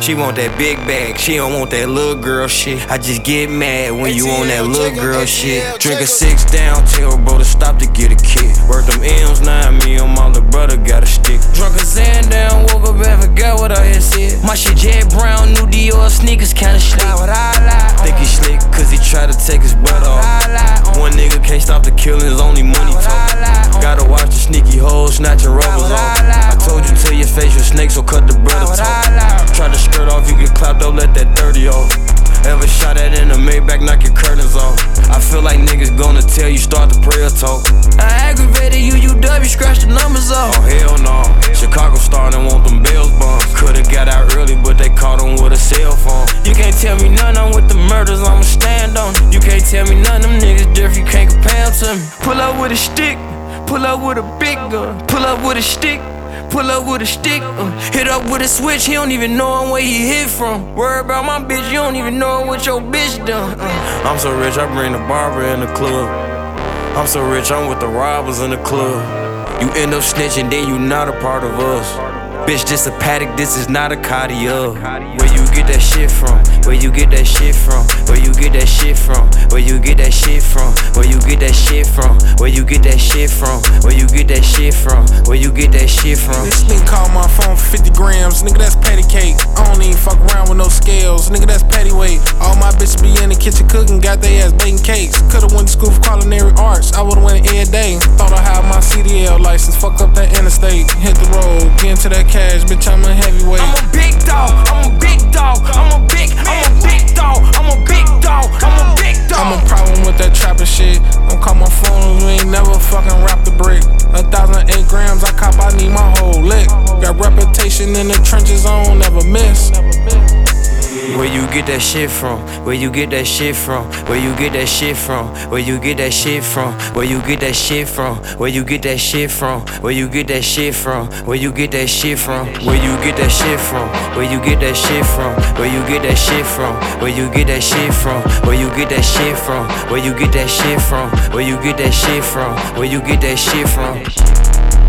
She want that big bag, she don't want that little girl shit. I just get mad when you on that little girl shit. Drink a 6 down, tell bro to stop to get a kick. Work them M's, now me and my little brother got a stick. Drunk a sand down, woke up and forgot what I had said. My shit jet brown, new Dior sneakers kinda slick. Think he slick, cause he tried to take his butt off. One nigga can't stop the killings, only money talk. Gotta watch the sneaky hoes, snatching rubbers off. I told you to your face, your snake, so cut the brother talk. Try to skirt off, you get clapped, don't let that 30 off. Ever shot at in a Maybach, knock your curtains off. I feel like niggas gonna tell you, start the prayer talk. I aggravated you, UW, scratch the numbers off. Oh hell no, Chicago starting want them bells bombs. Could've got out early, but they caught him with a cell phone. You can't tell me none, I'm with the murders, I'ma stand on it. You can't tell me none, them niggas different, you can't compare them to me. Pull up with a stick, pull up with a big gun. Pull up with a stick, pull up with a stick, hit up with a switch, he don't even know where he hit from. Worry about my bitch, you don't even know what your bitch done. I'm so rich, I bring the barber in the club. I'm so rich, I'm with the robbers in the club. You end up snitching, then you not a part of us. Bitch, this a paddock, this is not a Cartier. Where you get that shit from? Where you get that shit from? Where you get that shit from? Where you get that shit from? Where you get that shit from? Where you get that shit from? Where you get that shit from? Where you get that shit from? This nigga called my phone for 50 grams, nigga that's patty cake. I don't even fuck around with no scales, nigga that's patty weight. All my bitches be in the kitchen cooking, got they ass baking cakes. Could've went to school for culinary arts, I would've went every day. Thought I had my CDL license, fuck up that interstate. Hit the road, get into that cash, bitch I'm a heavyweight. I'm a big dog, I'm a big dog, I'm a big dog, I'm a big dog, I'm a big dog. I'm a problem with that trapping shit. Don't call my phone, you ain't never fucking wrapped the brick. 1,008 grams, I cop, I need my whole lick. Got reputation in the trenches, I don't never miss. Where you get that shit from? Where you get that shit from? Where you get that shit from? Where you get that shit from? Where you get that shit from? Where you get that shit from? Where you get that shit from? Where you get that shit from? Where you get that shit from? Where you get that shit from? Where you get that shit from? Where you get that shit from? Where you get that shit from? Where you get that shit from? Where you get that shit from? Where you get that shit from?